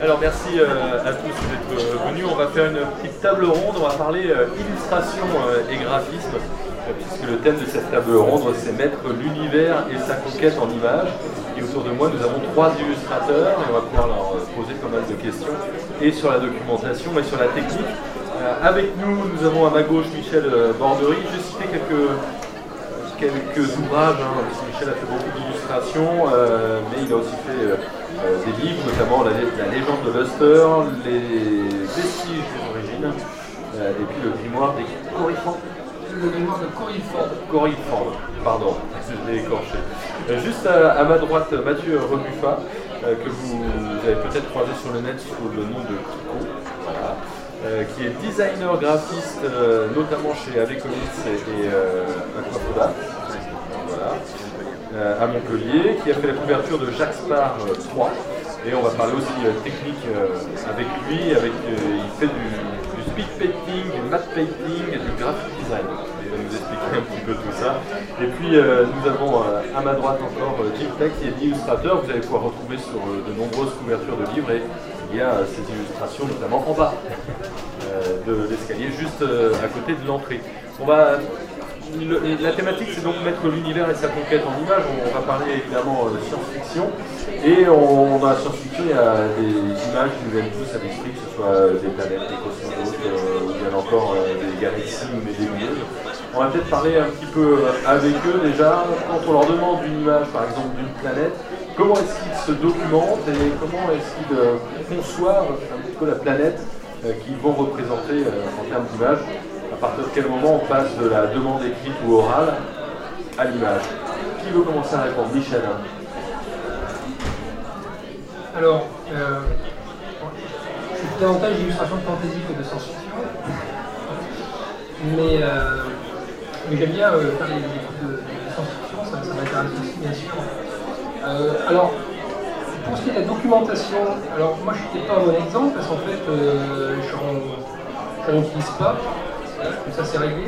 Alors merci à tous d'être venus. On va faire une petite table ronde. On va parler illustration et graphisme, puisque le thème de cette table ronde, c'est mettre l'univers et sa conquête en images. Et autour de moi, nous avons 3 illustrateurs et on va pouvoir leur poser pas mal de questions, et sur la documentation, mais sur la technique. Avec nous, nous avons à ma gauche Michel Bordery. Je vais citer quelques ouvrages, parce que Michel a fait beaucoup d'illustrations, mais il a aussi fait des livres, notamment la légende de Luster, les vestiges des origines, et puis le grimoire des Coryphantes. Le grimoire de Coryphantes, pardon, je l'ai écorché. Juste à ma droite, Mathieu Rebuffat, que vous avez peut-être croisé sur le net sous le nom de Kiko, voilà, qui est designer graphiste, notamment chez AV Comics et Aquapoda, voilà, à Montpellier, qui a fait la couverture de Jacques Spar 3. Et on va parler aussi technique avec lui. Il fait du speed painting, du matte painting et du graphic design. Il va nous expliquer un petit peu tout ça. Et puis nous avons à ma droite encore Jim Tech, qui est illustrateur. Vous allez pouvoir retrouver sur de nombreuses couvertures de livres, et il y a ces illustrations notamment en bas de l'escalier, juste à côté de l'entrée. La thématique, c'est donc mettre l'univers et sa conquête en images. On va parler évidemment science-fiction. Et dans la science-fiction, il y a des images qui nous viennent tous à l'esprit, que ce soit des planètes, des cosmonautes, ou bien encore des galaxies ou des nébuleuses. On va peut-être parler un petit peu avec eux déjà. Quand on leur demande une image, par exemple, d'une planète, comment est-ce qu'ils se documentent et comment est-ce qu'ils conçoivent un petit peu la planète qu'ils vont représenter en termes d'image? À partir de quel moment on passe de la demande écrite ou orale à l'image? Qui veut commencer à répondre? Michel. Alors, je suis davantage d'illustration de fantasy que de science-fiction, mais j'aime bien faire des trucs de science-fiction, ça m'intéresse aussi, bien sûr. Alors, pour ce qui est de la documentation, alors moi je n'étais pas un bon exemple, parce qu'en fait, je n'en utilise pas. Comme ça c'est réglé.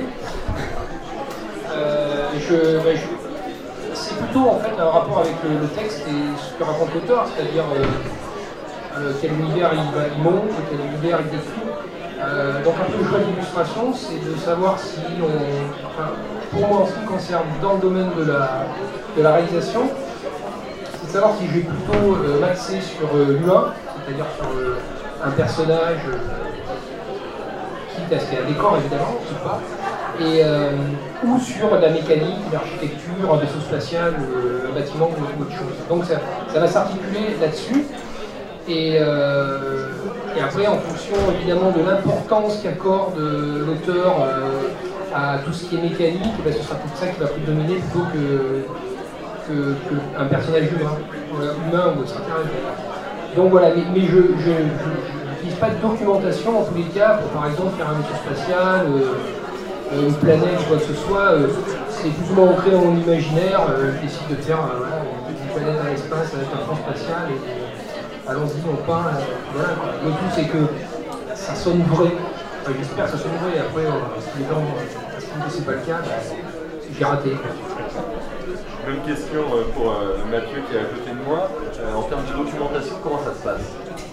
C'est plutôt en fait un rapport avec le texte et ce que raconte l'auteur, c'est-à-dire quel univers il montre, quel univers il décrit. Donc un peu le choix d'illustration, c'est de savoir si pour moi en ce qui me concerne dans le domaine de la réalisation, c'est de savoir si je vais plutôt m'axer sur l'humain, c'est-à-dire sur un personnage, quitte à ce qu'il y ait un décor évidemment, ou pas, ou sur la mécanique, l'architecture, un vaisseau spatial, un bâtiment ou autre chose. Donc ça va s'articuler là-dessus. Et après, en fonction évidemment de l'importance qu'accorde l'auteur à tout ce qui est mécanique, ce sera tout ça qui va prédominer plutôt qu'un personnage humain ou extraterrestre. Donc voilà, mais je n'utilise pas de documentation en tous les cas pour par exemple faire un vaisseau spatial, une planète, quoi que ce soit. C'est plus ou moins ancré dans mon imaginaire. Je décide de faire une petite planète dans l'espace avec un fond spatial et allons-y, on part. Voilà. Le tout c'est que ça sonne vrai. J'espère que ça sonne vrai. Après, si les gens estiment que c'est pas le cas, j'ai raté. Même question pour Mathieu qui est à côté de moi. En termes de documentation, comment ça se passe?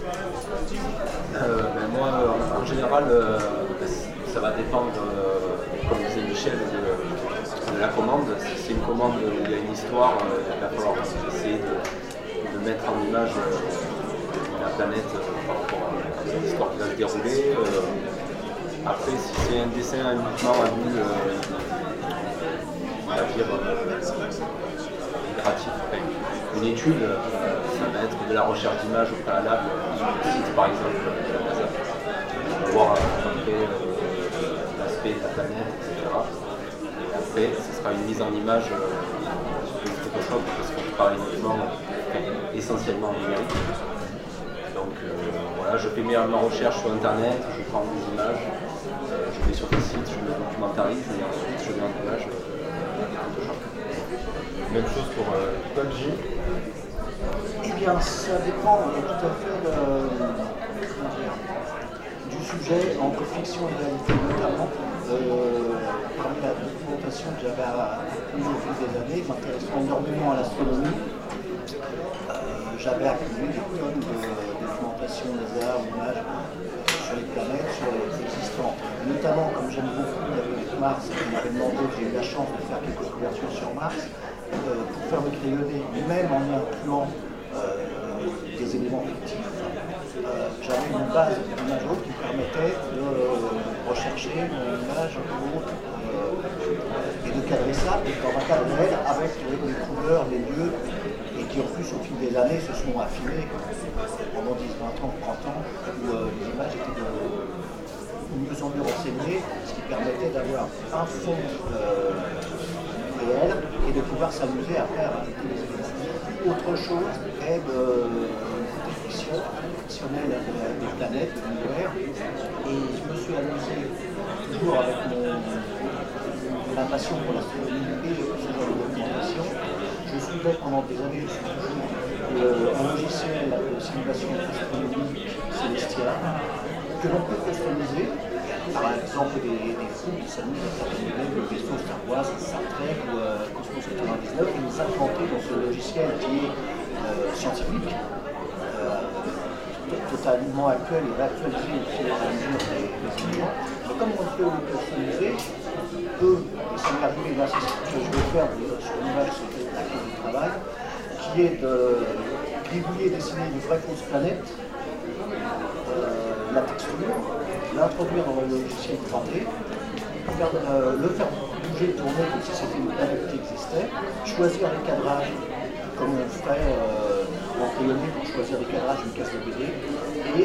Moi, en général, ça va dépendre, comme disait Michel, de la commande. Si c'est une commande où il y a une histoire, il va falloir essayer de mettre en image la planète par rapport à l'histoire qui va se dérouler. Après, si c'est un dessin uniquement à vue, on va dire, itératif, une étude, ça va être de la recherche d'images au préalable sur le site par exemple de la NASA, pour voir l'aspect de la planète, etc. Et après, ce sera une mise en image sur Photoshop parce qu'on travaille essentiellement en numérique. Donc voilà, je fais ma recherche sur internet, je prends des images, je vais sur des sites, je me documentarise et ensuite je mets en image Photoshop. Même chose pour toi, Jim. Eh bien, ça dépend tout à fait du sujet entre fiction et réalité, notamment. Parmi la documentation que j'avais apprise au fil des années, m'intéressant énormément à l'astronomie. J'avais accumulé des tonnes de documentations documentation laser ou images sur les planètes, sur les existants. Notamment, comme j'aime beaucoup avec Mars, qui m'avait demandé, j'ai eu la chance de faire quelques couvertures sur Mars, pour faire le crayonné, même en y incluant des éléments fictifs, j'avais une base d'image haute qui permettait de rechercher une image haute et de cadrer ça dans un cadre réel avec les couleurs, les lieux, et qui en plus au fil des années se sont affinés pendant 10, 20 ans, 30 ans, où les images étaient de mieux en mieux renseignées, ce qui permettait d'avoir un fond réel et de pouvoir s'amuser après à rajouter les éléments. Autre chose est de fictionnelle des planètes, de l'univers, et je me suis amusé toujours avec ma passion pour l'astronomie et ce genre de documentation. Je suivais pendant des années, je suis toujours un logiciel de simulation astronomique célestiale que l'on peut customiser. Par exemple, des fous qui s'amusent à faire le vaisseau Star Wars, Star Trek ou Cosmos 99 et nous implanter dans ce logiciel qui est scientifique, totalement actuel et réactualisé au fur et à mesure des événements. Mais comme on peut le customiser, et ça m'est arrivé, là c'est ce que je vais faire sur l'image sur laquelle je travaille, qui est de gribouiller, dessiner une vraie fausse planète, la texture, l'introduire dans le logiciel 3D, le faire bouger, tourner comme si c'était une planète qui existait, choisir les cadrages comme on ferait en crayonné pour choisir les cadrages d'une casse de BD, et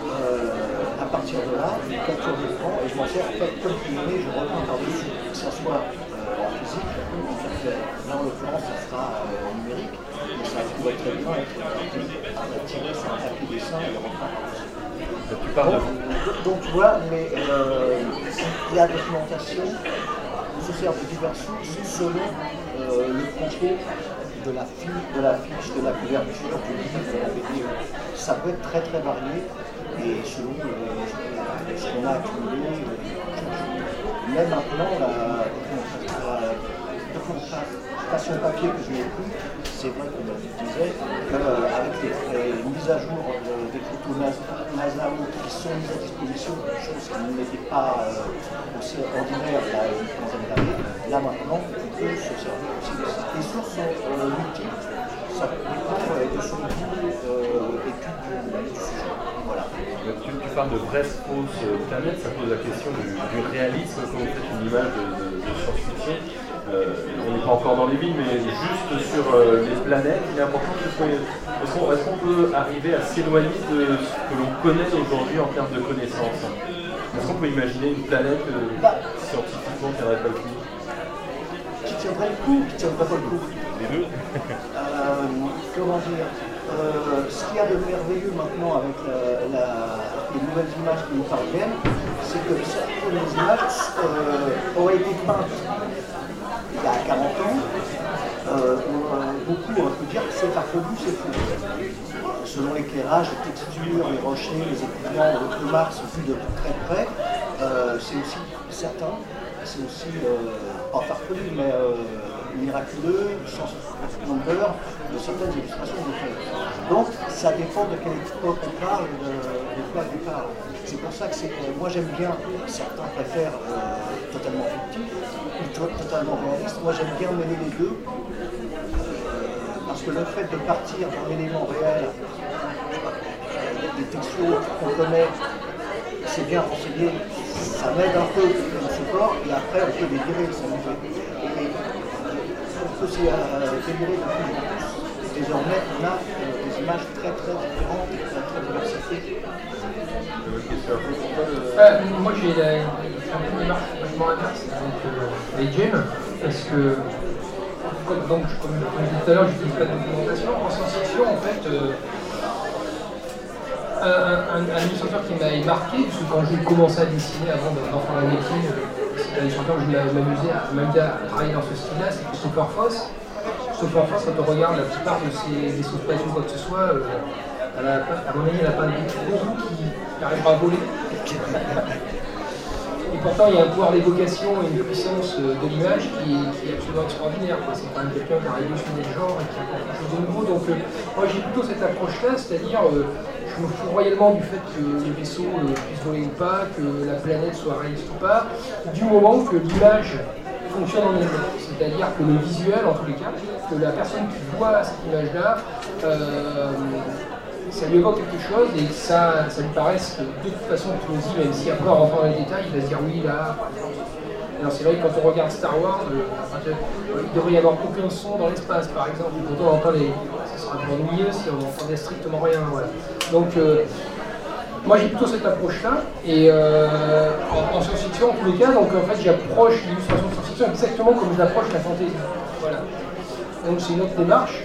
à partir de là, je capture l'écran et je m'en sers comme crayonné, je reprends par-dessus, que ce soit en physique ou en virtuel. Là en l'occurrence, ça sera numérique, mais ça pourrait très bien être tiré sur un papier dessin et le reprendre par-dessus. Donc tu vois, mais la documentation se sert de diverses sources selon le propos de la fiche, de la couverture, du livre, de la BD. Ça peut être très très varié et selon ce qu'on a accumulé. Mais maintenant, la documentation papier que je n'ai plus, c'est vrai comme je disais, qu'avec les mises à jour des photos NASA qui sont mises à disposition, chose qui n'était pas aussi ordinaire il y a une quinzaine d'années, là maintenant, on peut se servir aussi de ça. Les sources sont multiples, ça dépend de son goût, étude du sujet. Voilà. Tu parles de vraies fausses planètes, ça pose la question du réalisme quand vous faites une image de science-fiction. On n'est pas encore dans les vies, mais juste sur les planètes, il est important est-ce qu'on peut arriver à s'éloigner de ce que l'on connaît aujourd'hui en termes de connaissances? Est-ce qu'on peut imaginer une planète scientifiquement qui n'aurait pas le coup? Qui tiendrait le coup, qui tiendrait pas le coup. Les deux. Comment dire, ce qu'il y a de merveilleux maintenant avec les nouvelles images qui nous parviennent, c'est que certaines images auraient été peintes il y a 40 ans. Beaucoup auraient pu dire que c'est farfelu, c'est fou. Selon l'éclairage, les textures, les rochers, les équipements, le Mars vu de très près, c'est aussi certain, c'est aussi pas farfelu, mais miraculeux, sans longueur de certaines illustrations de fait. Donc ça dépend de quelle époque on parle, de quoi on parle. C'est pour ça que moi j'aime bien, certains préfèrent totalement fictif, ou totalement réaliste. Moi j'aime bien mêler les deux, parce que le fait de partir d'un élément réel, des textures qu'on connaît, c'est bien renseigné, ça m'aide un peu comme support, et après on peut délirer, s'amuser. On peut s'y délirer de plus en plus. Désormais, on a des images très très différentes et très très diversifiées. Moi j'ai un peu une démarche complètement inverse avec les gemmes, parce que comme je disais tout à l'heure, je n'utilise pas de documentation. En science-fiction, en fait, un illustrateur qui m'avait marqué, parce que quand j'ai commencé à dessiner avant d'en faire la médecine, c'était un illustrateur que je m'amusais à travailler dans ce style-là, c'est Christopher Foss. Christopher Foss, quand on regarde la plupart de ses vaisseaux spatiaux ou quoi que ce soit, à mon avis, elle n'a pas beaucoup qui arrivera à voler. Et pourtant, il y a un pouvoir d'évocation et une puissance de l'image qui est absolument extraordinaire. C'est quand même quelqu'un qui a révolutionné le genre et qui a quelque chose de nouveau. Donc, moi, j'ai plutôt cette approche-là, c'est-à-dire, je me fous royalement du fait que les vaisseaux puissent voler ou pas, que la planète soit réaliste ou pas, du moment que l'image fonctionne en elle-même. C'est-à-dire que le visuel, en tous les cas, que la personne qui voit cette image-là, ça lui évoque quelque chose et que ça lui paraisse de toute façon plausible, même si après en rentrant dans les détails, il va se dire oui là, par exemple. Alors c'est vrai que quand on regarde Star Wars, il devrait y avoir aucun son dans l'espace par exemple, pourtant on entend ça sera un peu ennuyeux si on n'entendait strictement rien. Voilà. Donc moi j'ai plutôt cette approche-là, et en science-fiction en tous les cas, donc en fait j'approche l'illustration de science-fiction exactement comme j'approche la fantasy. Voilà. Donc c'est une autre démarche,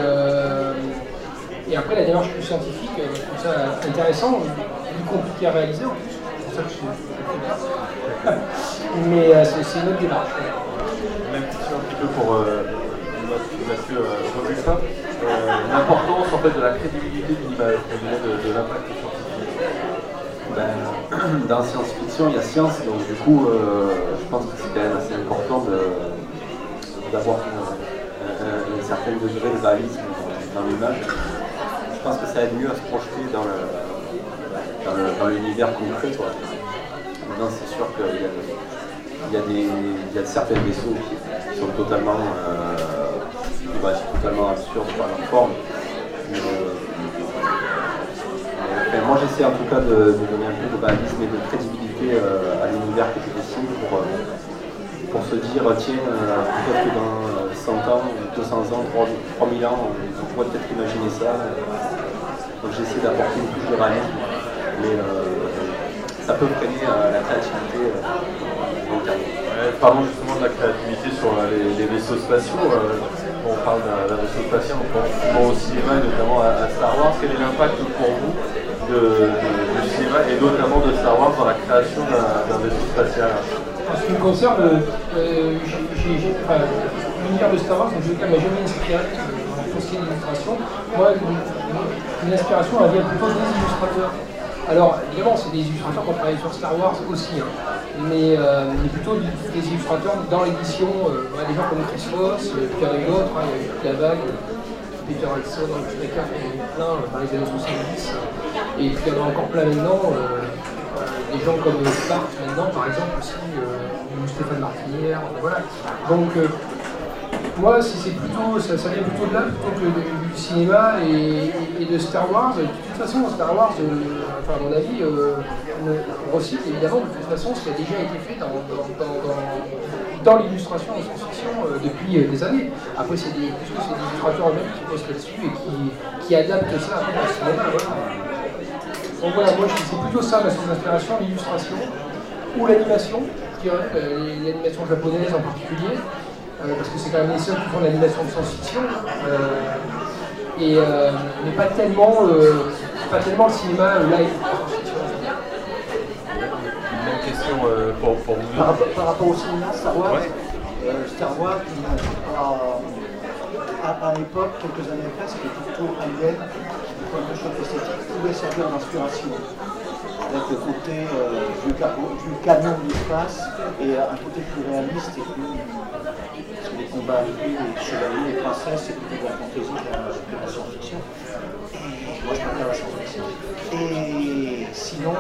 et après la démarche plus scientifique, je trouve ça intéressant, plus compliqué à réaliser en plus, c'est pour ça que je fais mais c'est une autre démarche. Même question un petit peu pour Mathieu Robustin, l'importance en fait de la crédibilité d'une image, de l'impact scientifique. Dans science-fiction, il y a science, donc du coup, je pense que c'est quand même assez important d'avoir un certain degré de réalisme dans l'image. Je pense que ça aide mieux à se projeter dans l'univers concret. Maintenant, c'est sûr qu'il y a certains vaisseaux qui sont totalement absurdes par leur forme. Moi, j'essaie en tout cas de donner un peu de réalisme et de crédibilité à l'univers que je dessine pour se dire, tiens, peut-être que dans 100 ans, 200 ans, 3000 ans, on pourrait peut-être imaginer ça. Donc j'essaie d'apporter une touche de réalisme, mais ça peut freiner la créativité long terme. Parlons justement de la créativité sur les vaisseaux spatiaux. On parle d'un vaisseau spatial, on pense souvent au cinéma et notamment à Star Wars. Quel est l'impact pour vous du cinéma et notamment de Star Wars dans la création d'un vaisseau spatial? En ce qui me concerne, l'univers de Star Wars, en tout cas, m'a jamais inspiré pour ce qui est d'illustration. Moi, une inspiration, elle vient plutôt des illustrateurs. Alors, évidemment, c'est des illustrateurs qui ont travaillé sur Star Wars aussi, hein. Mais plutôt des illustrateurs dans l'édition, des gens comme Chris Foss, puis il y en a eu d'autres, il y a eu toute la vague, Peter Alson, il y en a eu plein dans les années 70, et puis il y en a encore plein maintenant, des gens comme Spark maintenant par exemple aussi, ou Stéphane Martinière, voilà. Donc moi, si c'est plutôt, ça vient plutôt de là, plutôt que du cinéma et de Star Wars. De toute façon, Star Wars, à mon avis, recycle évidemment de toute façon ce qui a déjà été fait dans l'illustration en science-fiction depuis des années. Après, c'est des illustrateurs eux-mêmes qui posent là-dessus et qui adaptent ça après dans le cinéma. Voilà. Donc voilà, moi c'est plutôt ça ma source d'inspiration, l'illustration ou l'animation, je dirais, l'animation japonaise en particulier. Parce que c'est quand même les seuls qui font de l'animation de science-fiction, mais pas tellement le cinéma live. Même question pour vous. Par rapport au cinéma, Star Wars, Star Wars, à l'époque, quelques années après, c'était plutôt Alien, quelque chose d'esthétique qui pouvait servir d'inspiration. Avec le côté du camion de l'espace et un côté plus réaliste et plus. Parce que les combats avec les chevaliers, les princesses, c'est plutôt de la fantaisie que de la science-fiction. Moi, je préfère la science-fiction. Et sinon,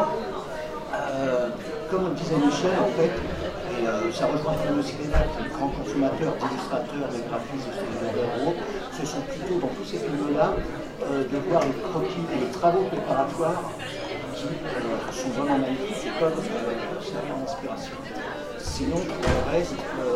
comme disait Michel, en fait, et ça rejoint le cinéma, qui est le grand consommateur d'illustrateurs, de graphistes, de héros, ce sont plutôt dans tous ces films-là de voir les croquis et les travaux préparatoires qui sont vraiment magnifiques et peuvent servir d'inspiration. Sinon, pour le reste,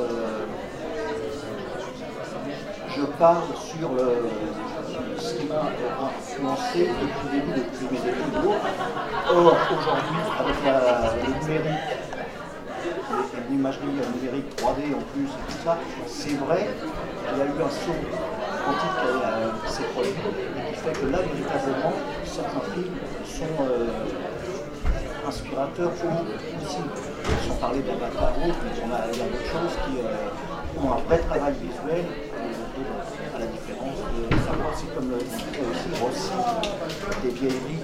je parle sur ce qui m'a influencé depuis le début, depuis mes études de l'eau. Or, aujourd'hui, avec le numérique, l'imagerie numérique 3D en plus, et tout ça, c'est vrai qu'il y a eu un saut quantique qui s'est produit et qui fait que là, véritablement, certains films sont inspirateurs aussi. Sans parler d'Avatar ou autre, il y a d'autres choses qui ont un vrai travail visuel, à la différence de Star Wars, c'est comme le aussi des vieilleries,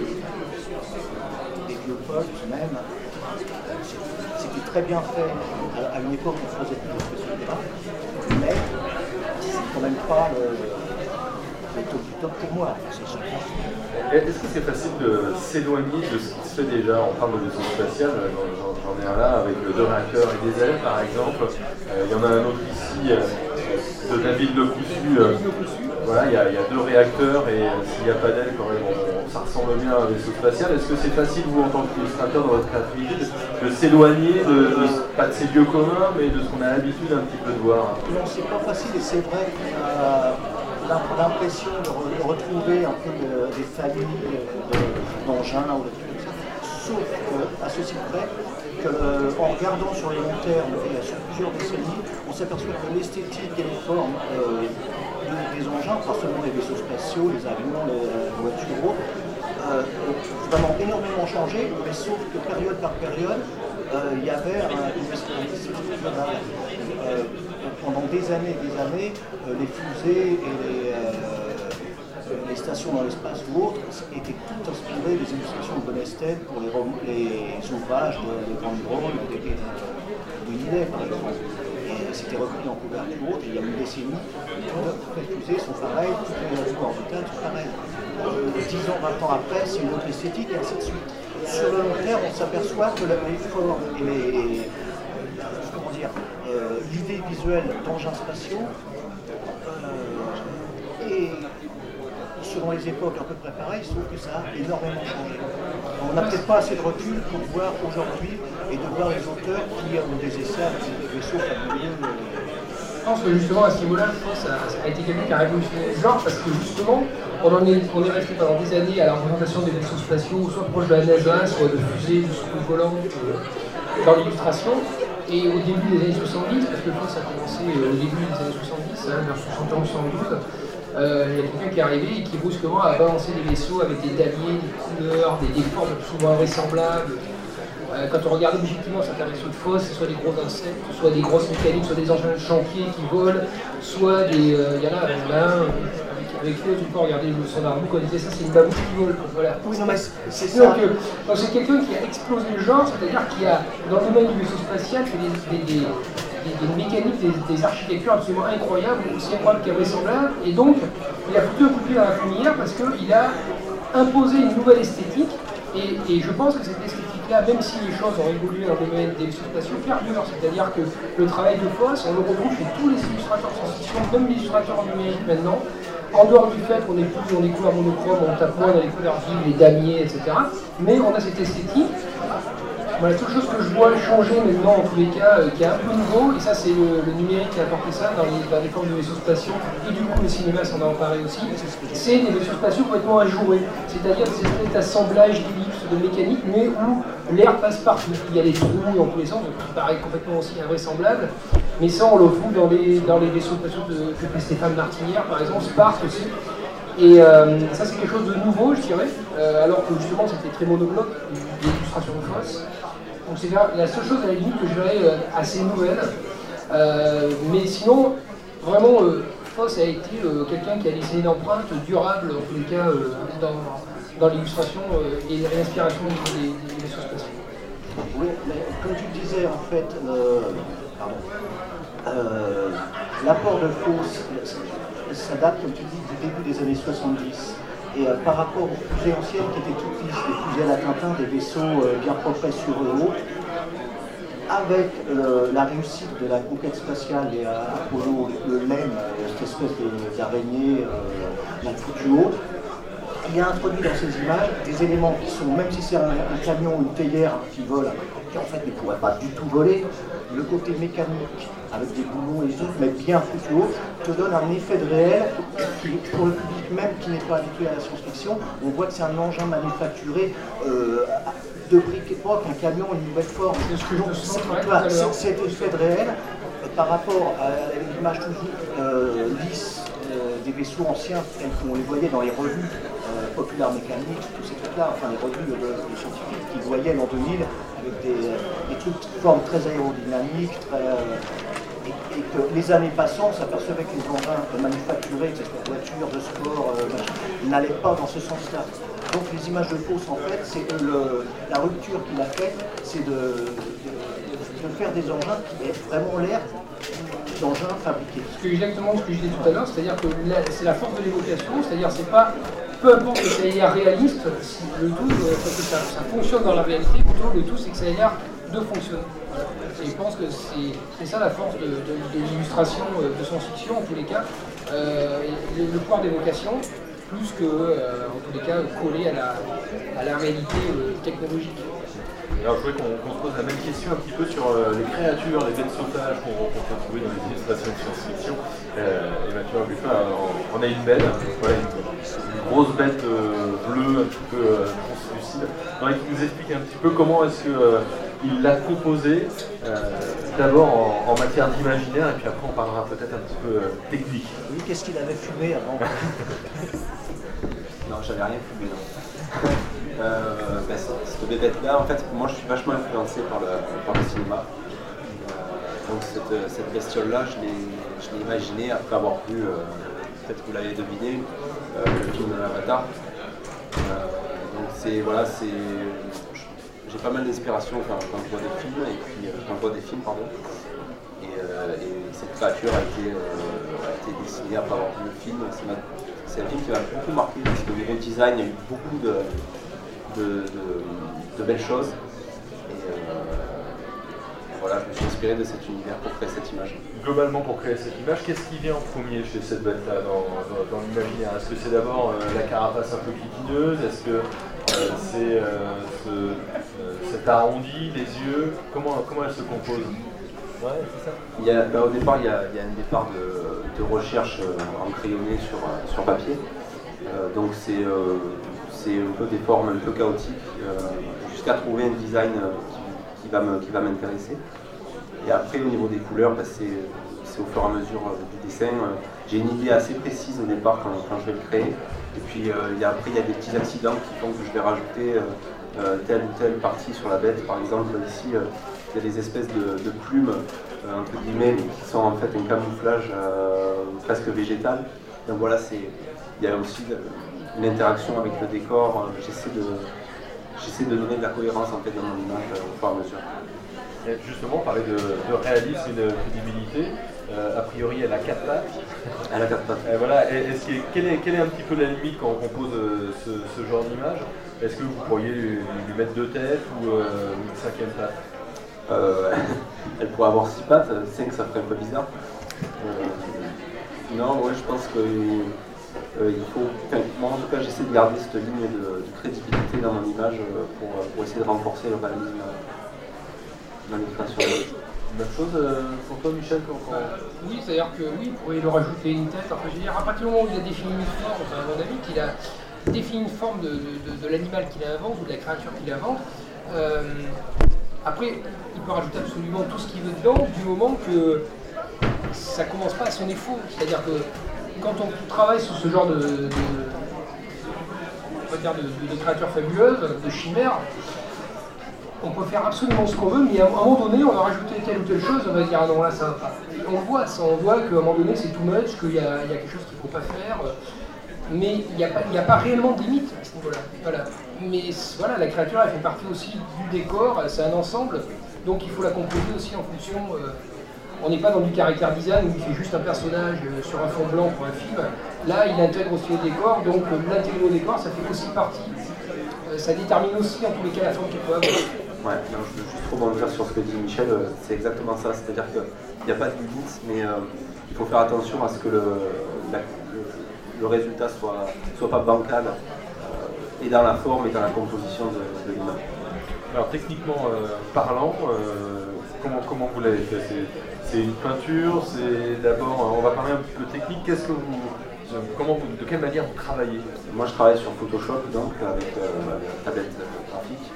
des vieux potes même. C'était très bien fait à une époque où on faisait plus de ce là, mais c'est quand même pas le top du top pour moi. C'est sûr. Est-ce que c'est facile de s'éloigner de ce qui se fait déjà? On parle de vaisseau spatial, j'en ai un là avec 2 réacteurs et des ailes par exemple. Il y en a un autre ici de David Le Coussu. Voilà, il y a 2 réacteurs et s'il n'y a pas d'aile, quand même, ça ressemble bien à un vaisseau spatial. Est-ce que c'est facile, vous, en tant qu'illustrateur dans votre créativité, de s'éloigner, pas de ces lieux communs, mais de ce qu'on a l'habitude un petit peu de voir? Non, c'est pas facile et c'est vrai qu'on a l'impression de retrouver un peu des familles d'engins ou de trucs comme ça. Sauf à ceci près qu'en regardant sur les long termes et sur plusieurs décennies, on s'aperçoit que l'esthétique et les formes des engins, pas seulement les vaisseaux spatiaux, les avions, les voitures ou autres, ont vraiment énormément changé, mais sauf que période par période, il y avait une esthétique globale. Pendant des années, les fusées et les stations dans l'espace ou autres étaient toutes inspirées des illustrations de Bonestelle pour les ouvrages de Van Braun ou Willinet par exemple. Et c'était repris en couverture ou autre, et il y a une décennie, toutes les fusées sont pareilles, toutes les orbitales sont pareilles. 10 ans, 20 ans après, c'est une autre esthétique et ainsi de suite. Sur le long terme, on s'aperçoit que les formes et l'idée visuelle d'engins spatiaux est, selon les époques, à peu près pareil, sauf que ça a énormément changé. On n'a peut-être pas assez de recul pour voir aujourd'hui et de voir les auteurs qui ont des essais avec des vaisseaux fabuleux. Je pense que justement à ce niveau-là, je pense que ça a été quelqu'un qui a révolutionné le genre parce que justement, on est resté pendant des années à la représentation des vaisseaux spatiaux, soit proche de la NASA, soit de fusées, de scouts volants, dans l'illustration. Et au début des années 70, parce que je pense que ça a commencé au début des années 70, vers 71-72, il y a quelqu'un qui est arrivé et qui brusquement a balancé des vaisseaux avec des damiers, des couleurs, des formes souvent invraisemblables. Quand on regarde objectivement certains vaisseaux de fosse, soit des gros insectes, soit des grosses mécaniques, soit des engins de chantier qui volent, soit des. Il y en a un avec lui, une fois, regardez son arbre, quand il disait ça, c'est une babouche qui vole. Voilà. Oui, non, mais c'est ça. Donc c'est quelqu'un qui a explosé le genre, c'est-à-dire qui a, dans le domaine du vaisseau spatial, fait des mécaniques, des architectures absolument incroyables, aussi incroyables qu'invraisemblables, et donc il a foutu un coup de pied dans la fourmilière parce qu'il a imposé une nouvelle esthétique, et je pense que cette esthétique-là, même si les choses ont évolué dans le domaine des vaisseaux spatiaux, perdure, c'est-à-dire que le travail de Foss, on le retrouve chez tous les illustrateurs sans fiction, même les illustrateurs en numérique maintenant, en dehors du fait qu'on est plus dans les couleurs monochromes, on tape moins dans les couleurs vives, les damiers, etc. Mais on a cette esthétique. Voilà, la seule chose que je vois changer maintenant, en tous les cas, qui est un peu nouveau, et ça c'est le numérique qui a apporté ça dans les formes de vaisseaux spatiaux, et du coup le cinéma s'en a emparé aussi, c'est des vaisseaux spatiaux complètement ajourés. C'est-à-dire cet assemblage d'ellipses, de mécanique, mais où l'air passe partout. Il y a des trous dans tous les sens, donc qui paraît complètement aussi invraisemblable. Mais ça, on le trouve dans les vaisseaux spatiaux que fait Stéphane Martinière, par exemple, Spark aussi. Et ça, c'est quelque chose de nouveau, je dirais, alors que justement, c'était très monobloc, l'illustration de Foss. Donc c'est la seule chose à la limite que je dirais assez nouvelle. Mais sinon, vraiment, Foss a été quelqu'un qui a laissé une empreinte durable, en tous les cas, dans l'illustration et l'inspiration des vaisseaux spatiaux. Oui, mais comme tu le disais, en fait, l'apport de Foss, ça date, comme tu dis, du début des années 70. Et par rapport aux fusées anciennes qui étaient toutes lisses, les fusées à la Tintin, des vaisseaux bien propres sur eux, avec la réussite de la conquête spatiale et Apollo, le LEM, cette espèce d'araignée, la foutue haute, il a introduit dans ces images des éléments qui sont, même si c'est un camion ou une théière qui vole, qui en fait ne pourrait pas du tout voler, le côté mécanique avec des boulons et tout, mais bien foutu haut, te donne un effet de réel qui, pour le public même qui n'est pas habitué à la science-fiction, on voit que c'est un engin manufacturé de prix qu'époque, un camion, une nouvelle forme. Cet effet de réel, par rapport à l'image toujours lisse des vaisseaux anciens, tels qu'on les voyait dans les revues populaires mécaniques, tous ces trucs-là, enfin les revues de scientifiques qu'ils voyaient l'an 2000 avec des trucs de forme très aérodynamiques, et que les années passant, on s'apercevait que les engins manufacturés, que ce soit voitures, de sport, n'allaient pas dans ce sens-là. Donc les images de Foss, en fait, c'est la rupture qu'il a faite, c'est de faire des engins qui aient vraiment l'air d'engin fabriqué. Exactement ce que je disais tout à l'heure, c'est-à-dire que c'est la force de l'évocation, c'est-à-dire c'est pas peu importe que ça ait l'air réaliste, si le tout, parce que ça fonctionne dans la réalité, plutôt le tout c'est que ça ait l'air de fonctionner. Voilà. Et je pense que c'est ça la force de l'illustration de science-fiction en tous les cas, le pouvoir d'évocation, plus que en tous les cas collé à la réalité technologique. Alors je voudrais qu'on se pose la même question un petit peu sur les créatures, les bêtes sauvages qu'on peut trouver dans les illustrations de science-fiction. Et Mathieu Buffin, on a une bête, voilà, une grosse bête bleue, un petit peu translucide. Donc, il nous explique un petit peu comment est-ce qu'il l'a composé, d'abord en matière d'imaginaire, et puis après on parlera peut-être un petit peu technique. Oui, qu'est-ce qu'il avait fumé avant? Non, j'avais rien fumé, non. Cette bébête-là, en fait, moi je suis vachement influencé par le cinéma. Donc cette bestiole-là, je l'ai imaginée après avoir vu, peut-être que vous l'avez deviné, le film Avatar. Donc voilà, j'ai pas mal d'inspiration quand je vois des films, et puis quand je vois des films, pardon. Et cette créature a été dessinée après avoir vu le film. C'est un film qui m'a beaucoup marqué, parce que au niveau design, il y a eu beaucoup de belles choses. Et voilà, je me suis inspiré de cet univers pour créer cette image. Globalement, pour créer cette image, qu'est-ce qui vient en premier chez cette bête-là dans l'imaginaire? Est-ce que c'est d'abord la carapace un peu cliquineuse? Est-ce que c'est cet arrondi, les yeux? Comment elle se compose? Ouais, c'est ça. Au départ, il y a un départ de recherche en crayonné sur papier. Donc c'est un peu des formes un peu chaotiques, jusqu'à trouver un design qui va m'intéresser. Et après, au niveau des couleurs, c'est au fur et à mesure du dessin. J'ai une idée assez précise au départ quand je vais le créer. Et puis après, il y a des petits accidents qui font que je vais rajouter telle ou telle partie sur la bête. Par exemple, ici, il y a des espèces de plumes, entre guillemets, qui sont en fait un camouflage presque végétal. Donc voilà, il y a aussi une interaction avec le décor. J'essaie de donner de la cohérence en fait dans mon image au fur et à mesure. Et justement, parler de réalisme et de crédibilité, a priori elle a 4 pattes. Elle a 4 pattes. Voilà. Quelle est un petit peu la limite quand on compose ce genre d'image? Est-ce que vous pourriez lui mettre 2 têtes ou une 5e patte? Elle pourrait avoir 6 pattes, 5 ça ferait un peu bizarre. Non, ouais, je pense que il faut. Moi en tout cas j'essaie de garder cette ligne de crédibilité dans mon image pour essayer de renforcer le réalisme dans l'illustration. Même chose pour toi, Michel? Oui, c'est-à-dire que oui, vous pourriez leur ajouter une tête. Enfin, je veux dire, à partir du moment où il a défini une forme, enfin, à mon avis, qu'il a défini une forme de l'animal qu'il invente ou de la créature qu'il invente, après, il peut rajouter absolument tout ce qu'il veut dedans, du moment que ça commence pas à sonner faux. C'est-à-dire que quand on travaille sur ce genre de créatures fabuleuses, de chimères, on peut faire absolument ce qu'on veut, mais à un moment donné, on a rajouté telle ou telle chose, on va dire ah non là ça va pas. On le voit, ça, on voit qu'à un moment donné c'est too much, qu'il y a quelque chose qu'il ne faut pas faire, mais il n'y a pas réellement de limite à ce niveau-là. Voilà. Mais voilà, la créature elle fait partie aussi du décor, c'est un ensemble, donc il faut la composer aussi en fonction. On n'est pas dans du character design où il fait juste un personnage sur un fond blanc pour un film. Là, il intègre aussi au décor, donc l'intégrer au décor, ça fait aussi partie. Ça détermine aussi en tous les cas la forme qu'il peut avoir. Ouais, non, je veux juste rebondir sur ce que dit Michel, c'est exactement ça, c'est-à-dire qu'il n'y a pas de limite, mais il faut faire attention à ce que le résultat soit pas bancal, et dans la forme et dans la composition de l'image. Alors techniquement parlant, comment vous l'avez fait? C'est une peinture, c'est d'abord, on va parler un petit peu technique, de quelle manière vous travaillez? Moi je travaille sur Photoshop, donc avec la tablette graphique.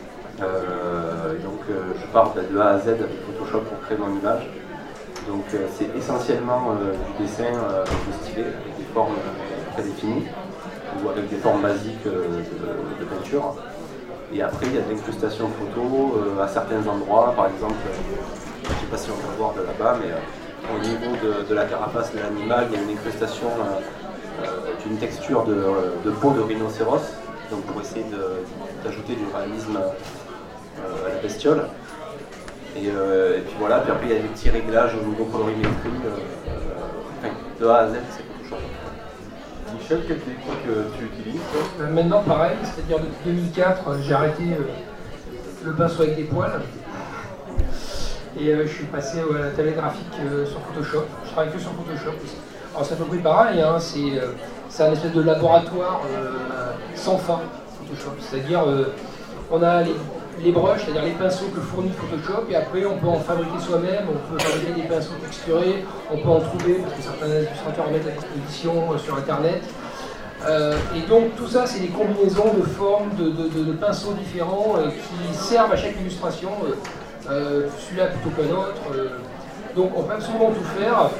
Donc je pars de A à Z avec Photoshop pour créer mon image. Donc c'est essentiellement du dessin un peu stylé, avec des formes prédéfinies, ou avec des formes basiques de peinture. Et après il y a de l'incrustation photo à certains endroits, par exemple, je ne sais pas si on peut voir de là-bas, mais au niveau de la carapace de l'animal, il y a une incrustation d'une texture de peau de rhinocéros, donc pour essayer d'ajouter du réalisme à la bestiole. Et puis voilà, puis après il y a des petits réglages au niveau colorimétrie. De A à Z, c'est Photoshop. Michel, quelle technique tu utilises toi? Maintenant, pareil, c'est-à-dire depuis 2004, j'ai arrêté le pinceau avec des poils. Et je suis passé à la tablette graphique sur Photoshop. Je travaille que sur Photoshop aussi. Alors c'est à peu près pareil, hein, c'est un espèce de laboratoire sans fin, Photoshop. C'est-à-dire, on a les brushes, c'est-à-dire les pinceaux que fournit Photoshop, et après on peut en fabriquer soi-même, on peut fabriquer des pinceaux texturés, on peut en trouver, parce que certains illustrateurs en mettent à disposition sur Internet. Et donc tout ça, c'est des combinaisons de formes, de pinceaux différents qui servent à chaque illustration, celui-là plutôt qu'un autre. Donc on peut absolument tout faire.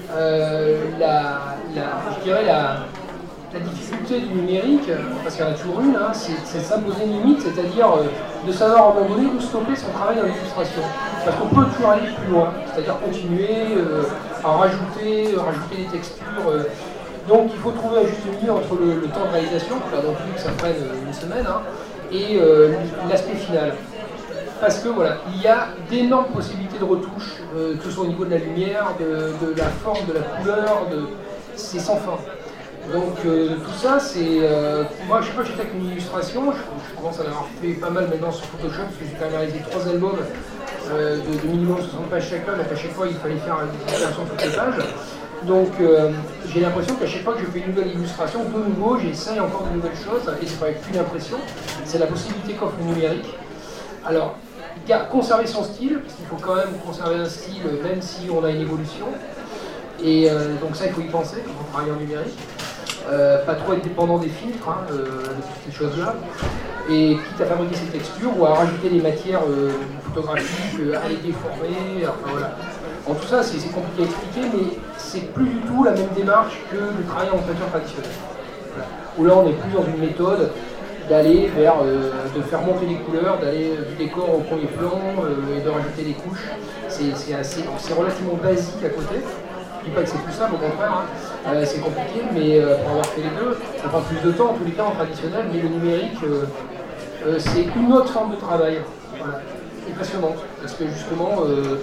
Je dirais la difficulté du numérique, parce qu'il y en a toujours une, hein, c'est de s'imposer une limite, c'est-à-dire de savoir à un moment donné où stopper son travail dans l'illustration. Parce qu'on peut toujours aller plus loin, c'est-à-dire continuer à rajouter des textures. Donc il faut trouver un juste milieu entre le temps de réalisation, il ne faut pas non plus que ça prenne une semaine, hein, et l'aspect final. Parce que voilà, il y a d'énormes possibilités de retouche, que ce soit au niveau de la lumière, de la forme, de la couleur, c'est sans fin. Donc tout ça, c'est... moi, je sais pas, j'étais avec une illustration, je commence à en avoir fait pas mal maintenant sur Photoshop, parce que j'ai quand même réalisé 3 albums de minimum 60 pages chacun, donc à chaque fois, il fallait faire une illustration de toutes les pages. Donc j'ai l'impression qu'à chaque fois que je fais une nouvelle illustration, de nouveau, j'essaye encore de nouvelles choses, et c'est pas qu'une impression, c'est la possibilité qu'offre le numérique. Alors, conserver son style, parce qu'il faut quand même conserver un style, même si on a une évolution. Et donc ça, il faut y penser quand on travaille en numérique. Pas trop être dépendant des filtres, hein, de toutes ces choses-là. Et quitte à fabriquer ces textures ou à rajouter des matières photographiques, à les déformer, enfin voilà. En tout ça, c'est compliqué à expliquer, mais c'est plus du tout la même démarche que le travail en peinture traditionnelle. Voilà. Où là, on est plus dans une méthode d'aller vers, de faire monter les couleurs, d'aller du décor au premier plan et de rajouter des couches. C'est relativement basique à côté. Je ne dis pas que c'est plus simple, au contraire, hein. C'est compliqué, mais pour avoir fait les deux, ça prend plus de temps en tous les cas en traditionnel, mais le numérique, c'est une autre forme de travail. Voilà. Impressionnante, parce que justement,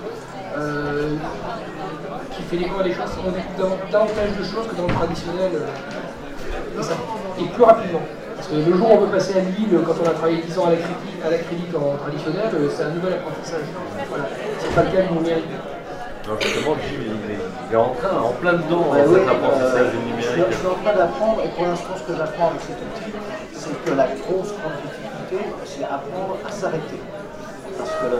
qui fait découvrir les choses, on découvre davantage de choses que dans le traditionnel, et plus rapidement. Parce que le jour où on veut passer à l'huile, quand on a travaillé 10 ans à l'acrylique en traditionnel, c'est un nouvel apprentissage. Voilà. C'est pas le cas du numérique. Alors justement, Jim, il est en plein dedans, cet apprentissage du numérique. Je suis en train d'apprendre, et pour l'instant, ce que j'apprends avec cet outil, c'est que la grosse grande difficulté, c'est apprendre à s'arrêter. Parce que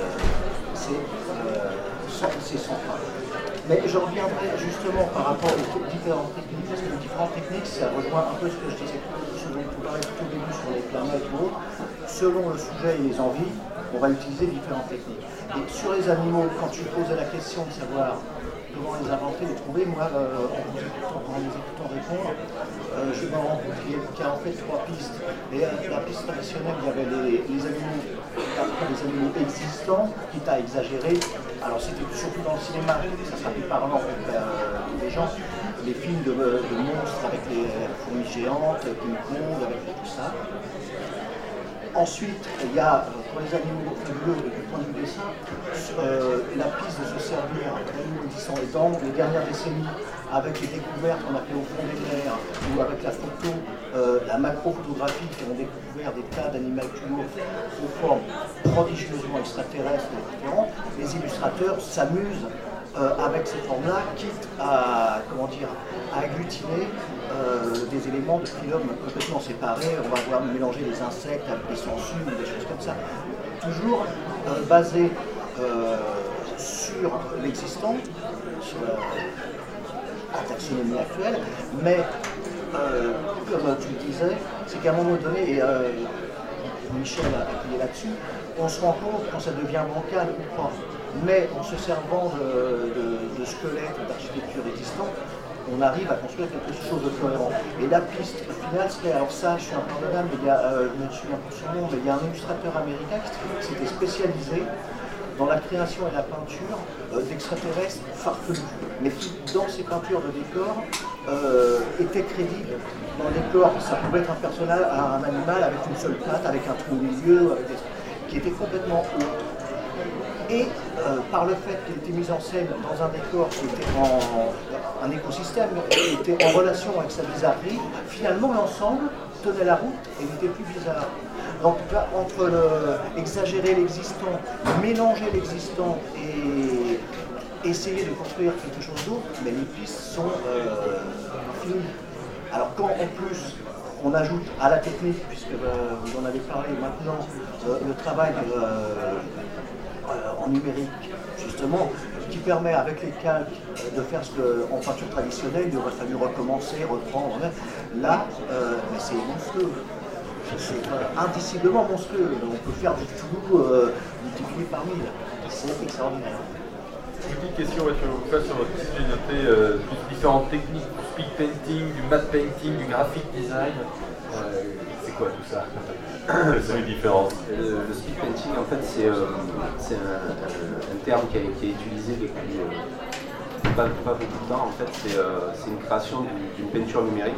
c'est sans fin. Mais je reviendrai justement par rapport aux différentes techniques, parce que les différentes techniques, ça rejoint un peu ce que je disais, ce dont on parlait tout au début sur les planètes ou autres. Selon le sujet et les envies, on va utiliser différentes techniques. Et sur les animaux, quand tu posais la question de savoir comment les inventer, les trouver, moi, en les écoutant répondre, je me rends compte qu'il y a en fait 3 pistes. Et la piste traditionnelle, il y avait les animaux existants, quitte à exagérer. Alors c'était surtout dans le cinéma, ça sera plus parlant pour les gens, les films de monstres avec les fourmis géantes, King Kong, avec tout ça. Ensuite, il y a, pour les animaux bleus, du point de vue dessin, la piste de se servir d'animaux existants et dans les dernières décennies, avec les découvertes qu'on a fait au fond des mers, ou avec la photo, la macro-photographie, qui ont découvert des tas d'animalcules aux formes prodigieusement extraterrestres et différentes, les illustrateurs s'amusent avec ces formes-là, quitte à, à agglutiner des éléments de phylum complètement séparés. On va voir mélanger des insectes avec des sangsues ou des choses comme ça. Toujours basé sur l'existant, sur la taxonomie actuelle, mais comme tu le disais, c'est qu'à un moment donné, et Michel a appuyé là-dessus, on se rend compte quand ça devient bancal ou pas. Mais en se servant de squelettes ou d'architecture existants, on arrive à construire quelque chose de cohérent. Et la piste finale, c'est, alors ça, je suis impardonnable, mais je me souviens plus son nom, mais il y a un illustrateur américain qui s'était spécialisé dans la création et la peinture d'extraterrestres farfelus, mais qui, dans ses peintures de décors, étaient crédibles. Dans le décor, ça pouvait être un personnage, un animal avec une seule patte, avec un trou au milieu, qui était complètement haut. Et par le fait qu'il était mis en scène dans un décor qui était un écosystème, qui était en relation avec sa bizarrerie, finalement l'ensemble tenait la route et n'était plus bizarre. Donc là, entre exagérer l'existant, mélanger l'existant et essayer de construire quelque chose d'autre, mais les pistes sont finies. Alors quand en plus on ajoute à la technique, puisque vous en avez parlé maintenant, le travail en numérique, justement, qui permet avec les calques de faire ce qu'en peinture traditionnelle, il aurait fallu recommencer, reprendre. Là, c'est monstrueux. C'est indiciblement monstrueux. On peut faire du tout multiplié par 1000. C'est extraordinaire. Une petite question, sur votre site, j'ai noté toutes différentes techniques, du speed painting, du matte painting, du graphic design. C'est quoi tout ça? C'est une différence. Le speed painting, en fait, c'est un terme qui est utilisé depuis pas beaucoup de temps. En fait, c'est une création d'une peinture numérique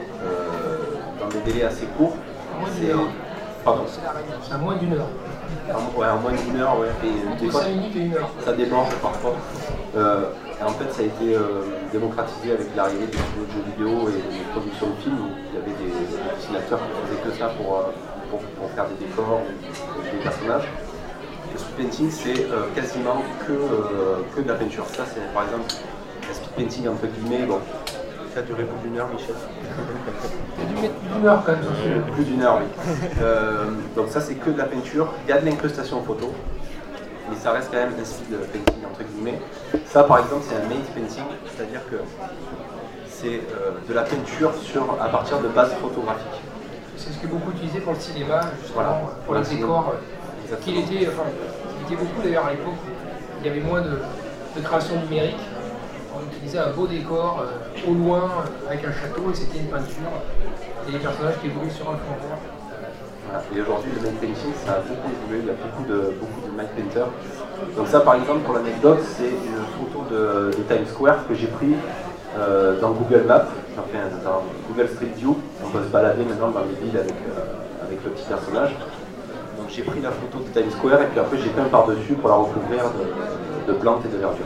dans des délais assez courts. Pardon. C'est à moins d'une heure. Ouais, en moins d'une heure, ouais. Entre 5 minutes et 1 heure. Ça déborde parfois. Et en fait, ça a été démocratisé avec l'arrivée des jeux vidéo et des productions de films où il y avait des dessinateurs qui faisaient que ça pour faire des décors ou des personnages. Le speed painting, c'est quasiment que de la peinture. Ça, c'est par exemple le speed painting entre guillemets. Bon, ça a duré plus d'une heure, Michel. Il a dû mettre plus d'une heure quand même. Plus d'une heure, oui. Donc ça, c'est que de la peinture. Il y a de l'incrustation photo, mais ça reste quand même un speed painting entre guillemets. Ça, par exemple, c'est un matte painting, c'est-à-dire que c'est de la peinture à partir de bases photographiques. C'est ce que beaucoup utilisaient pour le cinéma, justement, Voilà. pour les décors. Exactement. Il était beaucoup d'ailleurs à l'époque, il y avait moins de création numérique. On utilisait un beau décor au loin avec un château et c'était une peinture et les personnages qui évoluent sur un fond vert. Voilà. Et aujourd'hui, le matte painting, ça a beaucoup évolué, il y a beaucoup de matte painters. Donc ça, par exemple, pour l'anecdote, c'est une photo de Times Square que j'ai pris dans Google Maps, enfin dans Google Street View. On peut se balader maintenant dans les villes avec le petit personnage. Donc j'ai pris la photo de Times Square et puis après j'ai peint par-dessus pour la recouvrir de plantes et de verdure.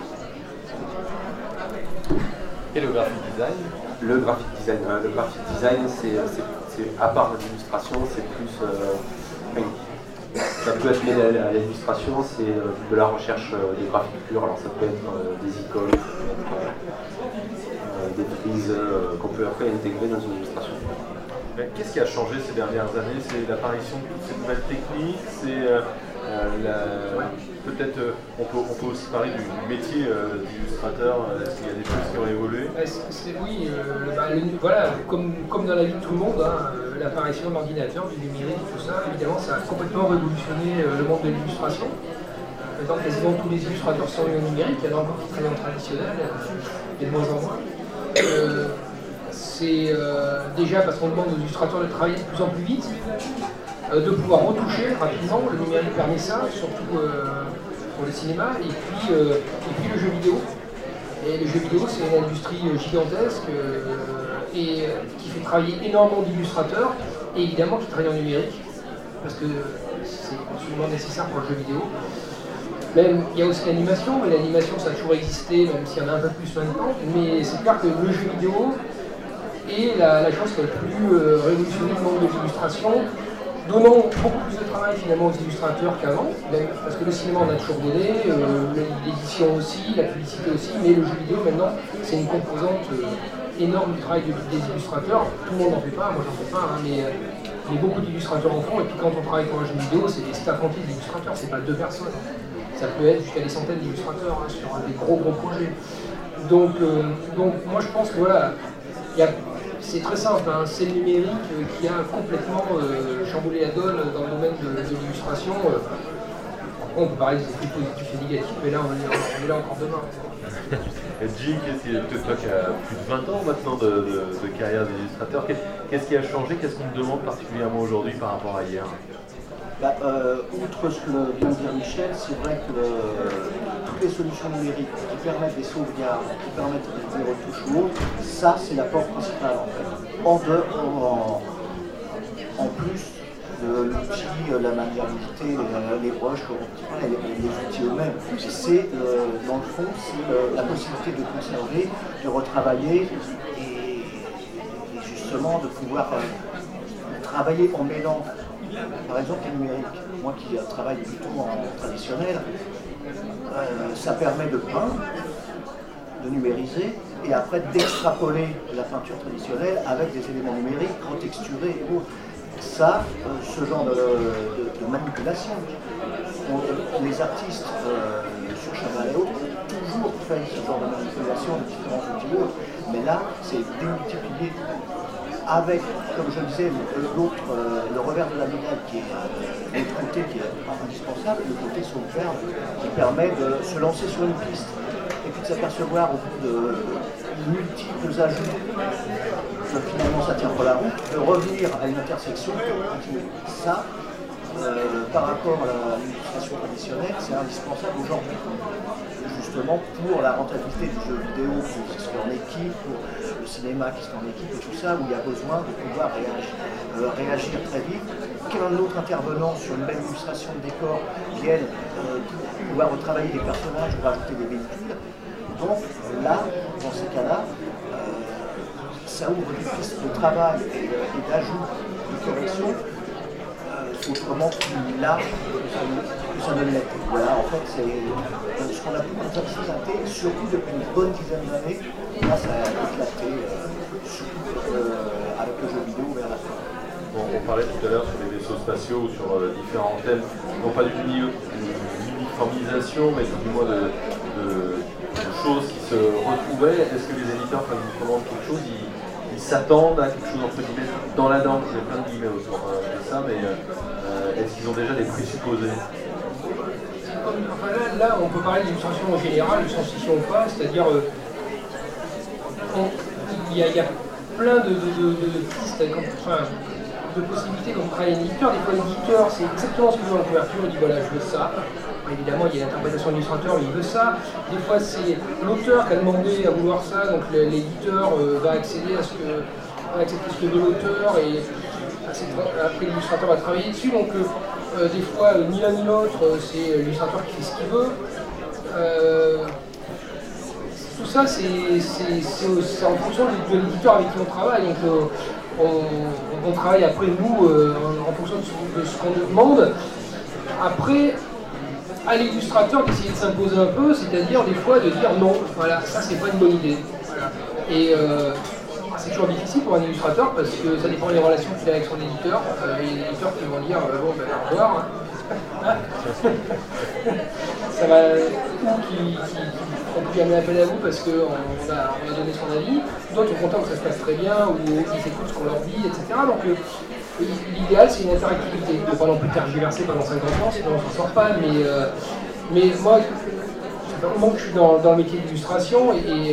Et le graphic design? Le graphic design, c'est à part l'illustration, c'est plus. Ça peut être mêlé à l'illustration, c'est de la recherche des graphiques purs. Alors ça peut être des icônes, ça peut être des prises qu'on peut après intégrer dans une illustration. Qu'est-ce qui a changé ces dernières années? C'est l'apparition de toutes ces nouvelles techniques, c'est peut-être on peut aussi parler du métier d'illustrateur. Est-ce qu'il y a des choses qui ont évolué? Oui, voilà, comme dans la vie de tout le monde, l'apparition de l'ordinateur, du numérique, tout ça, évidemment, ça a complètement révolutionné le monde de l'illustration. Maintenant, quasiment tous les illustrateurs sont au numérique, il y en a encore qui travaillent en traditionnel, et de moins en moins. C'est déjà parce qu'on demande aux illustrateurs de travailler de plus en plus vite, de pouvoir retoucher rapidement. Le numérique permet ça, surtout pour le cinéma, et puis le jeu vidéo. Et le jeu vidéo, c'est une industrie gigantesque et qui fait travailler énormément d'illustrateurs, et évidemment qui travaillent en numérique, parce que c'est absolument nécessaire pour le jeu vidéo. Même, il y a aussi l'animation, mais l'animation ça a toujours existé, même s'il y en a un peu plus maintenant, mais c'est clair que le jeu vidéo est la chose qui a le plus révolutionné le monde de l'illustration, donnant beaucoup plus de travail finalement aux illustrateurs qu'avant, parce que le cinéma on a toujours donné, l'édition aussi, la publicité aussi, mais le jeu vidéo maintenant c'est une composante énorme du travail des illustrateurs. Tout le monde n'en fait pas, moi j'en fais pas, mais beaucoup d'illustrateurs en font, et puis quand on travaille pour un jeu vidéo, c'est des staffs entiers d'illustrateurs, c'est pas 2 personnes. Ça peut être jusqu'à des centaines d'illustrateurs sur des gros projets. Donc moi je pense que voilà, c'est très simple, c'est le numérique qui a complètement chamboulé la donne dans le domaine de l'illustration. On peut parler des effets positifs et négatifs, mais là on est là encore demain. Jim, toi qui as plus de 20 ans maintenant de carrière d'illustrateur, qu'est-ce qui a changé? Qu'est-ce qu'on te demande particulièrement aujourd'hui par rapport à hier? Outre ce que vient de dire Michel, c'est vrai que toutes les solutions numériques qui permettent des sauvegardes, qui permettent des retouches ou autres, ça c'est la porte principale en fait. En plus l'outil, la maniabilité, les brushes, les outils eux-mêmes. C'est, dans le fond, c'est la possibilité de conserver, de retravailler et justement de pouvoir travailler en mêlant, par exemple, le numérique. Moi qui travaille plutôt en traditionnel, ça permet de peindre, de numériser, et après d'extrapoler la peinture traditionnelle avec des éléments numériques, retexturés et autres. Ça, ce genre de manipulation, les artistes sur Chagall et autres ont toujours fait ce genre de manipulation de différents outils autres, mais là, c'est démultiplié avec, comme je le disais, le revers de la médaille qui est le côté qui est indispensable, le côté sauvegarde qui permet de se lancer sur une piste et puis de s'apercevoir au bout de multiples ajouts que finalement ça tient pas la route, de revenir à une intersection pour continuer. Ça, par rapport à l'illustration traditionnelle, c'est indispensable aujourd'hui, justement pour la rentabilité du jeu vidéo qui se fait en équipe, pour le cinéma qui se fait en équipe et tout ça, où il y a besoin de pouvoir réagir très vite. Qu'un autre intervenant sur une belle illustration de décor vienne pour pouvoir retravailler les personnages ou rajouter des véhicules. Donc là, dans ces cas-là, ça ouvre des pistes de travail et d'ajout de correction autrement plus large que ça ne l'est. Voilà, en fait, c'est ce qu'on a pu constater, surtout depuis une bonne dizaine d'années. Là, ça a éclaté, surtout avec le jeu vidéo vers la fin. Bon, on parlait tout à l'heure sur les vaisseaux spatiaux, sur différents thèmes, non pas d'une uniformisation, mais du moins de choses qui se retrouvaient. Est-ce que les éditeurs, quand ils commandent quelque chose, ils s'attendent à quelque chose entre guillemets dans la dent? J'ai plein de guillemets autour de ça, mais est-ce qu'ils ont déjà des présupposés? Enfin, là, on peut parler d'illustration en général, de science-fiction ou pas, c'est-à-dire il y a plein de pistes, de possibilités quand on travaille un éditeur. Des fois, l'éditeur, c'est exactement ce qu'il veut en couverture, il dit voilà, je veux ça. Évidemment, il y a l'interprétation de l'illustrateur, mais il veut ça. Des fois, c'est l'auteur qui a demandé à vouloir ça, donc l'éditeur va accéder à ce que veut l'auteur, et après l'illustrateur va travailler dessus. Donc, des fois, ni l'un ni l'autre, c'est l'illustrateur qui fait ce qu'il veut. Tout ça, c'est en fonction de l'éditeur avec qui on travaille. Donc, on travaille après, nous, en fonction de ce qu'on nous demande. Après, à l'illustrateur d'essayer de s'imposer un peu, c'est-à-dire des fois de dire non, voilà, ça c'est pas une bonne idée. Voilà. Et c'est toujours difficile pour un illustrateur parce que ça dépend des relations qu'il a avec son éditeur. Il y a des éditeurs qui vont dire bon ben au revoir. Hein. Ça va, ou qui font plus jamais appel à vous parce qu'on a donné son avis. D'autres sont contents que ça se passe très bien, ou ils écoutent ce qu'on leur dit, etc. Donc l'idéal c'est une interactivité, de ne pas non plus tergiverser pendant 50 ans, sinon on s'en sort pas. Mais moi, ça fait un moment que je suis dans le métier d'illustration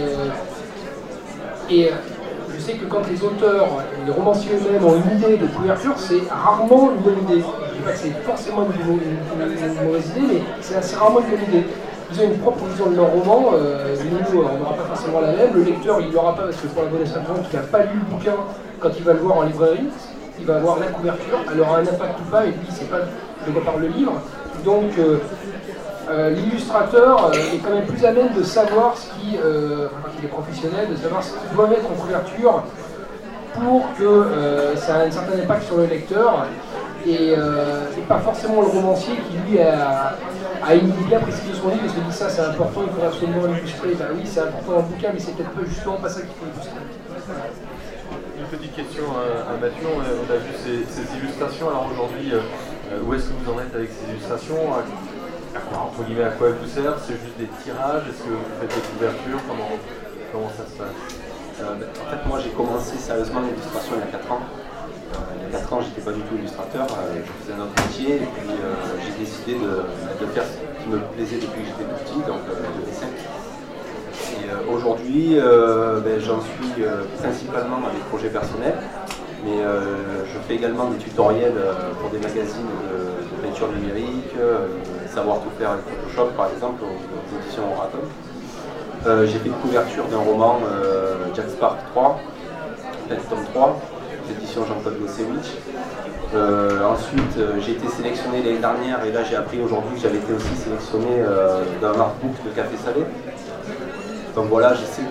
et je sais que quand les auteurs, les romanciers eux-mêmes ont une idée de couverture, c'est rarement une bonne idée. Je ne dis pas que c'est forcément une mauvaise idée, mais c'est assez rarement une bonne idée. Ils ont une propre vision de leur roman, nous on n'aura pas forcément la même, le lecteur il ne l'aura pas parce que pour la bonne et simple raison qu'il n'a pas lu le bouquin quand il va le voir en librairie, il va voir la couverture, elle aura un impact ou pas, et puis c'est pas de quoi parle le livre. Donc l'illustrateur est quand même plus à même de savoir ce qui, il est professionnel, de savoir ce qu'il doit mettre en couverture pour que ça ait un certain impact sur le lecteur, et pas forcément le romancier qui lui a une idée bien précise de son livre et se dit ça c'est important, il faut absolument l'illustrer. Ben oui, c'est important dans le bouquin, mais c'est peut-être pas justement pas ça qu'il faut illustrer. Une petite question à Mathieu, on a vu ces illustrations, alors aujourd'hui, où est-ce que vous en êtes avec ces illustrations? Entre guillemets, à quoi elles vous servent? C'est juste des tirages? Est-ce que vous faites des couvertures? Comment ça se passe? En fait, moi j'ai commencé sérieusement l'illustration il y a 4 ans. Il y a 4 ans, j'étais pas du tout illustrateur, je faisais un autre métier, et puis j'ai décidé de faire ce qui me plaisait depuis que j'étais tout petit, donc le dessin. Et aujourd'hui, j'en suis principalement dans des projets personnels, mais je fais également des tutoriels pour des magazines de peinture numérique, savoir tout faire avec Photoshop par exemple, aux éditions Oratom. J'ai fait une couverture d'un roman Jack Spark 3, tome 3, l'édition Jean-Claude Gossewicz. Ensuite, j'ai été sélectionné l'année dernière, et là j'ai appris aujourd'hui que j'avais été aussi sélectionné dans l'artbook de Café Salé. Donc voilà, j'essaie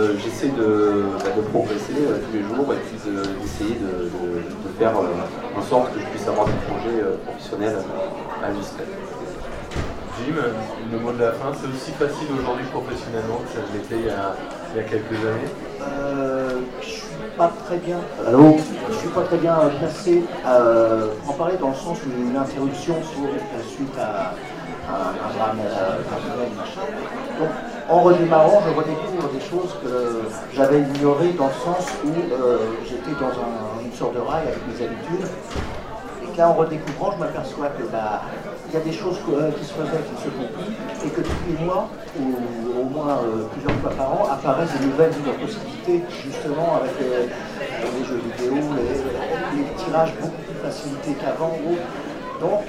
de progresser tous les jours et puis d'essayer de faire en sorte que je puisse avoir des projets professionnels industriels. Jim, le mot de la fin, c'est aussi facile aujourd'hui professionnellement que ça l'était il y a quelques années. Je suis pas très bien. Allô. Je suis pas très bien placé pour en parler dans le sens où il y a eu une interruption suite à un drame personnel, machin. Donc, en redémarrant, je redécouvre des choses que j'avais ignorées dans le sens où j'étais dans une sorte de rail avec mes habitudes. Et là, en redécouvrant, je m'aperçois que il y a des choses qui se faisaient, qui se font plus, et que tous les mois, ou au moins plusieurs fois par an, apparaissent de nouvelles possibilités, justement avec les jeux vidéo, les tirages beaucoup plus facilités qu'avant. Donc,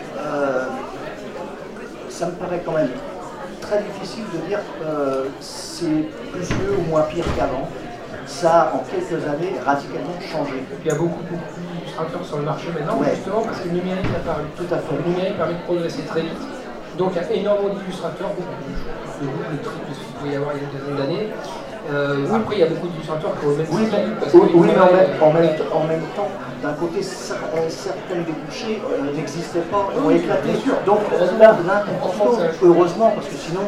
ça me paraît quand même très difficile de dire que c'est plus mieux ou moins pire qu'avant. Ça a, en quelques années, radicalement changé. Il y a beaucoup d'illustrateurs sur le marché maintenant, justement parce que le numérique a apparu. Tout à fait. Le numérique permet de progresser très vite. Donc il y a énormément d'illustrateurs, beaucoup de double, triple, ce qu'il pouvait y avoir il y a une dizaine d'années. Après, il y a beaucoup d'illustrateurs qui ont le même système. Oui, mais en même temps, d'un côté, certains débouchés n'existaient pas, ont éclaté. Donc là, heureusement, parce que sinon...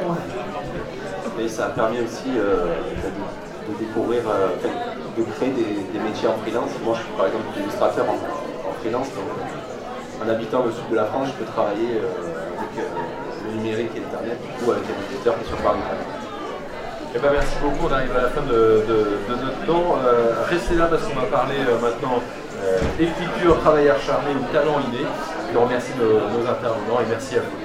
Et ça a permis aussi de découvrir, de créer des métiers en freelance. Moi, je suis par exemple illustrateur en freelance. Donc, en habitant au sud de la France, je peux travailler avec le numérique et Internet, ou avec un éditeur qui est sur Paris. Eh ben, merci beaucoup, on arrive à la fin de notre temps. Restez là parce qu'on va parler maintenant écriture, travail acharné ou talent inné. Je remercie nos intervenants et merci à vous.